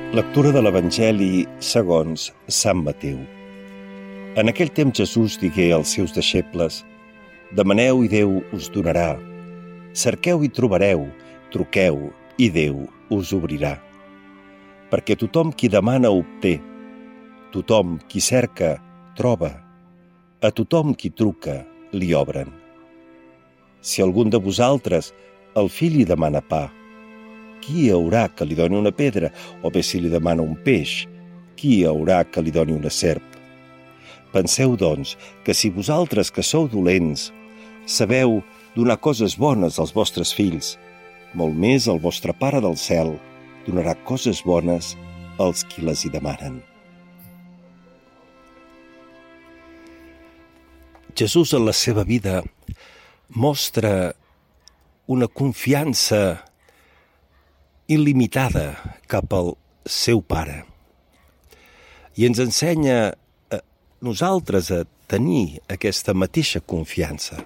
Lectura de l'Evangeli segons Sant Mateu. En aquell temps Jesús digué als seus deixebles: «Demaneu i Déu us donarà. Cerqueu i trobareu, truqueu i Déu us obrirà. Perquè tothom qui demana obté, tothom qui cerca troba, a tothom qui truca li obren. Si algun de vosaltres el fill li demana pa, qui haurà que li doni una pedra? O bé si li demana un peix, qui haurà que li doni una serp? Penseu, doncs, que si vosaltres que sou dolents sabeu donar coses bones als vostres fills, molt més el vostre Pare del cel donarà coses bones als qui les hi demanen». Jesús en la seva vida mostra una confiança il·limitada cap al seu Pare i ens ensenya a nosaltres a tenir aquesta mateixa confiança.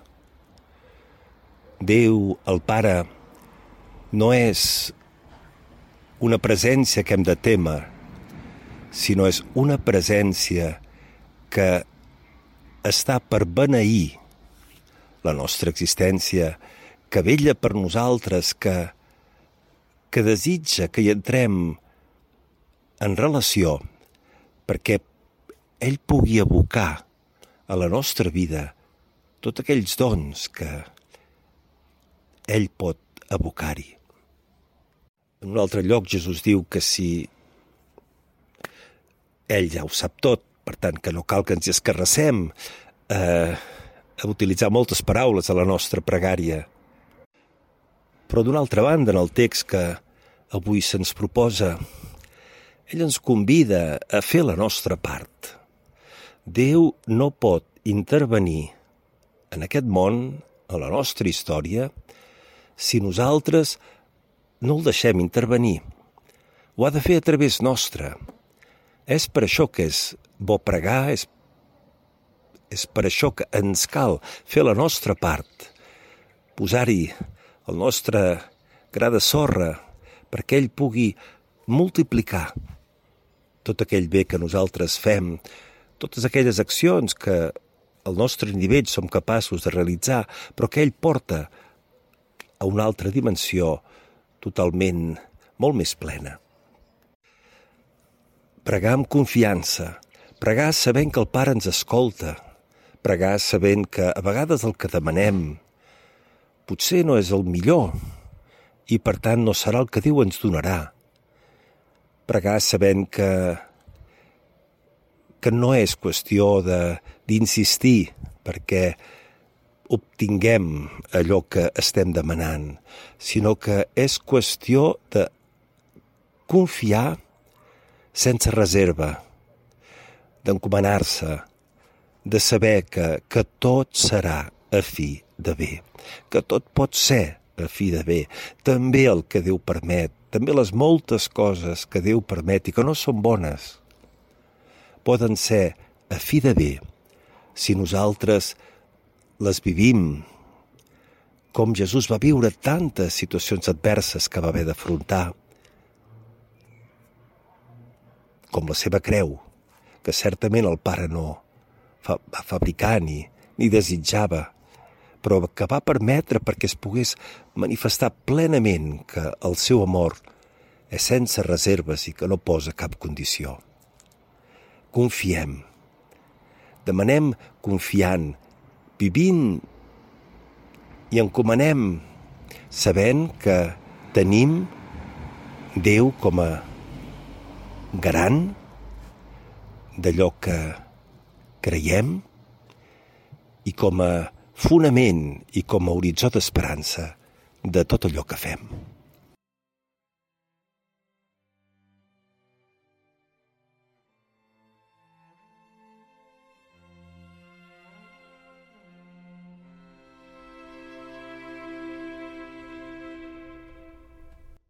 Déu, el Pare, no és una presència que hem de témer, sinó és una presència que està per beneir la nostra existència, que vetlla per nosaltres, que desitja que hi entrem en relació perquè ell pugui abocar a la nostra vida tots aquells dons que ell pot abocar-hi. En un altre lloc Jesús diu que si ell ja ho sap tot, per tant que no cal que ens escarrassem a utilitzar moltes paraules a la nostra pregària. Però d'una altra banda, en el text que avui se'ns proposa, ell ens convida a fer la nostra part. Déu no pot intervenir en aquest món, a la nostra història, si nosaltres no el deixem intervenir. Ho ha de fer a través nostre. És per això que és bo pregar, és per això que ens cal fer la nostra part, posar-hi el nostre gra de sorra perquè ell pugui multiplicar tot aquell bé que nosaltres fem, totes aquelles accions que al nostre nivell som capaços de realitzar, però que ell porta a una altra dimensió totalment molt més plena. Pregar amb confiança, pregar sabent que el Pare ens escolta, pregar sabent que a vegades el que demanem potser no és el millor i per tant no serà el que Déu ens donarà. Pregar sabent que no és qüestió d'insistir perquè obtinguem allò que estem demanant, sinó que és qüestió de confiar sense reserva, d'encomanar-se, de saber que tot serà a fi de bé, que tot pot ser a fi de bé, també el que Déu permet, també les moltes coses que Déu permet i que no són bones, poden ser a fi de bé si nosaltres les vivim com Jesús va viure tantes situacions adverses que va haver d'afrontar, com la seva creu, que certament el Pare no va fabricar ni desitjava, però que va permetre perquè es pogués manifestar plenament que el seu amor és sense reserves i que no posa cap condició. Confiem, demanem confiant, vivint i encomanem sabent que tenim Déu com a garant d'allò que creiem i com a fonament i com a horitzó d'esperança de tot allò que fem.